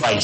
país.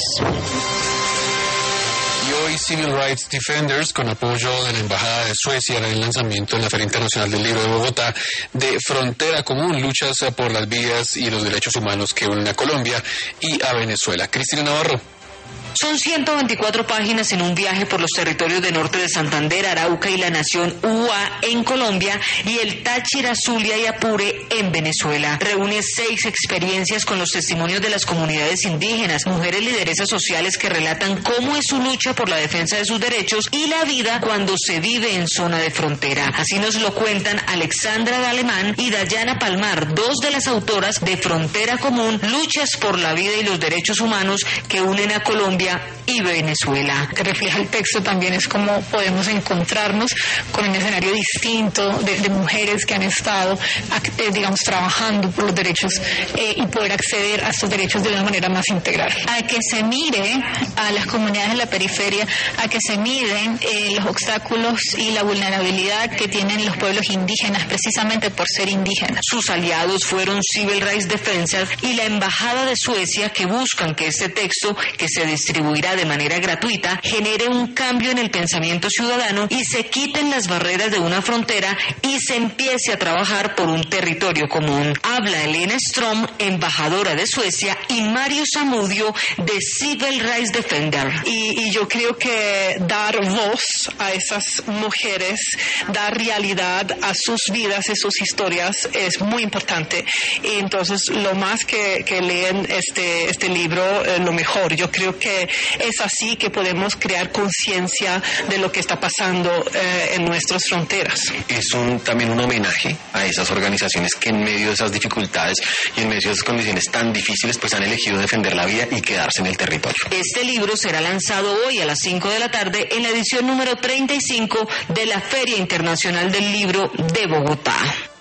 Y hoy Civil Rights Defenders, con apoyo de la Embajada de Suecia, hará el lanzamiento en la Feria Internacional del Libro de Bogotá de Frontera Común, luchas por las vidas y los derechos humanos que unen a Colombia y a Venezuela. Cristina Navarro. Son 124 páginas en un viaje por los territorios de norte de Santander, Arauca y la nación UA en Colombia y el Táchira, Zulia y Apure en Venezuela. Reúne 6 experiencias con los testimonios de las comunidades indígenas, mujeres lideresas sociales que relatan cómo es su lucha por la defensa de sus derechos y la vida cuando se vive en zona de frontera. Así nos lo cuentan Alexandra Alemán y Dayana Palmar, 2 de las autoras de Frontera Común, luchas por la vida y los derechos humanos que unen a Colombia y Venezuela. Que refleja el texto también es cómo podemos encontrarnos con un escenario distinto de mujeres que han estado, digamos, trabajando por los derechos y poder acceder a estos derechos de una manera más integral. A que se mire a las comunidades de la periferia, a que se miren los obstáculos y la vulnerabilidad que tienen los pueblos indígenas precisamente por ser indígenas. Sus aliados fueron Civil Rights Defenders y la Embajada de Suecia, que buscan que este texto, que se distribuirá de manera gratuita, genere un cambio en el pensamiento ciudadano y se quiten las barreras de una frontera y se empiece a trabajar por un territorio común. Habla Elena Strom, embajadora de Suecia, y Mario Zamudio, de Civil Rights Defender. Y yo creo que dar voz a esas mujeres, dar realidad a sus vidas y sus historias es muy importante. Y entonces, lo más que leen este libro, lo mejor. Yo creo que es así que podemos crear conciencia de lo que está pasando en nuestras fronteras. Es también un homenaje a esas organizaciones que en medio de esas dificultades y en medio de esas condiciones tan difíciles pues han elegido defender la vida y quedarse en el territorio. Este libro será lanzado hoy a las 5 de la tarde en la edición número 35 de la Feria Internacional del Libro de Bogotá.